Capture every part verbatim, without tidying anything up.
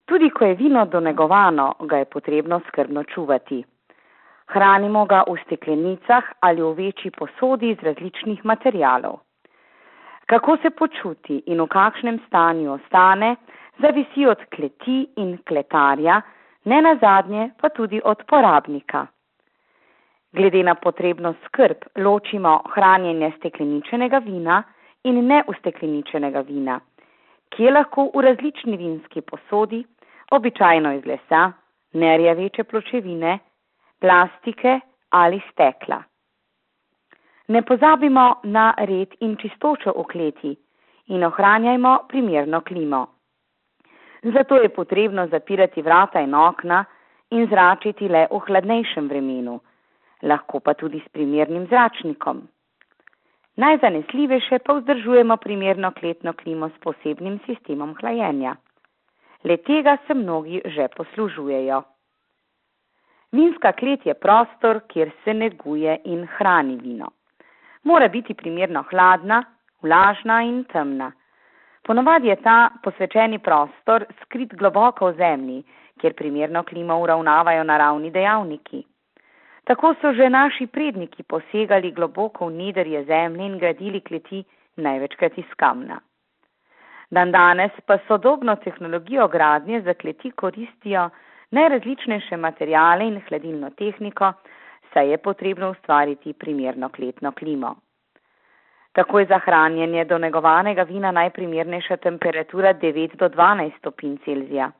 Tudi ko je vino donegovano, ga je potrebno skrbno čuvati. Hranimo ga v steklenicah ali v večji posodi iz različnih materialov. Kako se počuti in v kakšnem stanju ostane, zavisi od kleti in kletarja, ne nazadnje pa tudi od porabnika. Glede na potrebno skrb ločimo hranjenje stekleničenega vina in neustekleničenega vina, ki je lahko v različni vinski posodi, običajno iz lesa, nerjaveče pločevine, plastike ali stekla. Ne pozabimo na red in čistočo v kleti in ohranjajmo primerno klimo. Zato je potrebno zapirati vrata in okna in zračiti le v hladnejšem vremenu, lahko pa tudi s primernim zračnikom. Najzanesljivejše pa vzdržujemo primerno kletno klimo s posebnim sistemom hlajenja. Le tega se mnogi že poslužujejo. Vinska klet je prostor, kjer se neguje in hrani vino. Mora biti primerno hladna, vlažna in temna. Ponavadi je ta posvečeni prostor skrit globoko v zemlji, kjer primerno klimo uravnavajo naravni dejavniki. Tako so že naši predniki posegali globoko v nedrje zemlje in gradili kleti največkrat iz kamna. Dan danes pa sodobno tehnologijo gradnje za kleti koristijo najrazličnejše materiale in hladilno tehniko, saj je potrebno ustvariti primerno kletno klimo. Tako je za hranjenje donegovanega vina najprimernejša temperatura devet do dvanajst stopinj Celzija.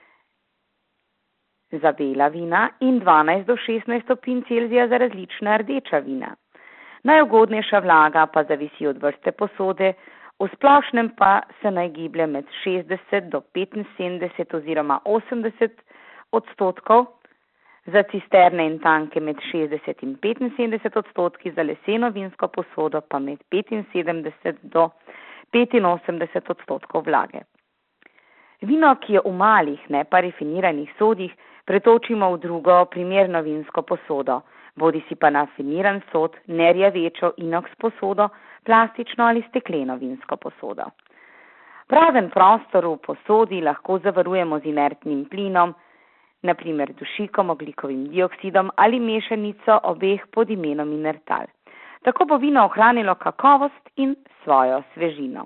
Za bela vina in dvanajst do šestnajst stopinj Celzija za različna rdeča vina. Najugodnejša vlaga pa zavisi od vrste posode, v splošnem pa se naj giblje med šestdeset do petinsedemdeset oziroma osemdeset odstotkov, za cisterne in tanke med šestdeset in petinsedemdeset odstotki, za leseno vinsko posodo pa med petinsedemdeset do petinosemdeset odstotkov vlage. Vino, ki je v malih, ne pa rafiniranih sodih, pretočimo v drugo primerno vinsko posodo, bodi si pa na finiran sod, nerjavečo inoks posodo, plastično ali stekleno vinsko posodo. Prazen prostor v posodi lahko zavarujemo z inertnim plinom, naprimer dušikom, ogljikovim dioksidom ali mešanico obeh pod imenom Inertal. Tako bo vino ohranilo kakovost in svojo svežino.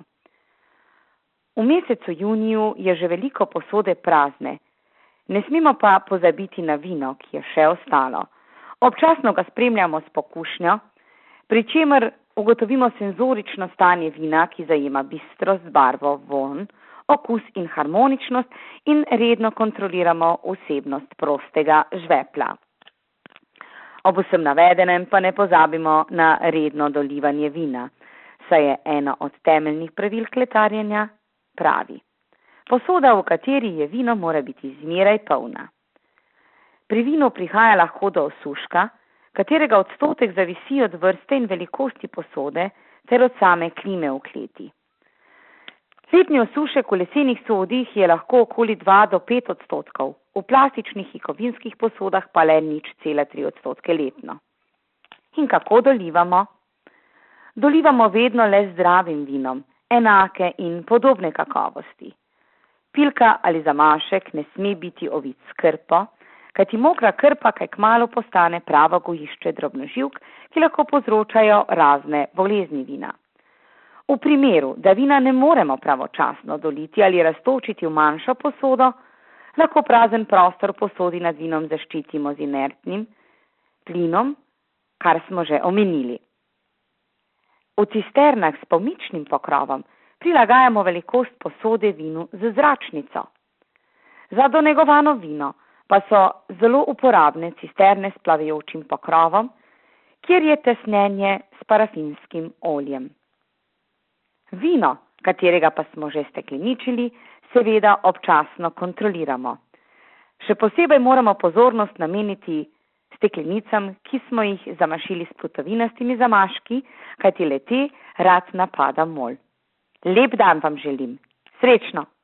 V mesecu juniju je že veliko posode prazne. Ne smemo pa pozabiti na vino, ki je še ostalo. Občasno ga spremljamo s pokušnjo, pri čemer ugotovimo senzorično stanje vina, ki zajema bistrost, barvo, vonj, okus in harmoničnost in redno kontroliramo vsebnost prostega žvepla. Ob vsem navedenem pa ne pozabimo na redno dolivanje vina, saj je eno od temeljnih pravil kletarjenja pravi. Posoda, v kateri je vino, mora biti zmeraj polna. Pri vinu prihaja lahko do osuška, katerega odstotek zavisi od vrste in velikosti posode ter od same klime v kleti. Letni osušek v lesenih sodih je lahko okoli dva do pet odstotkov, v plastičnih in kovinskih posodah pa le nič cela tri odstotke letno. In kako dolivamo? Dolivamo vedno le zdravim vinom, enake in podobne kakovosti. Pilka ali zamašek ne sme biti ovit s krpo, kajti mokra krpa kaj kmalu postane pravo gojišče drobnoživk, ki lahko povzročajo razne bolezni vina. V primeru, da vina ne moremo pravočasno doliti ali raztočiti v manjšo posodo, lahko prazen prostor posodi nad vinom zaščitimo z inertnim plinom, kar smo že omenili. V cisternah s pomičnim pokrovom prilagajamo velikost posode vinu z zračnico. Za donegovano vino pa so zelo uporabne cisterne s plavajočim pokrovom, kjer je tesnjenje s parafinskim oljem. Vino, katerega pa smo že stekleničili, seveda občasno kontroliramo. Še posebej moramo pozornost nameniti steklenicam, ki smo jih zamašili s plutovinastimi zamaški, kajti le te rad napada mol. Lep dan vam želim. Srečno!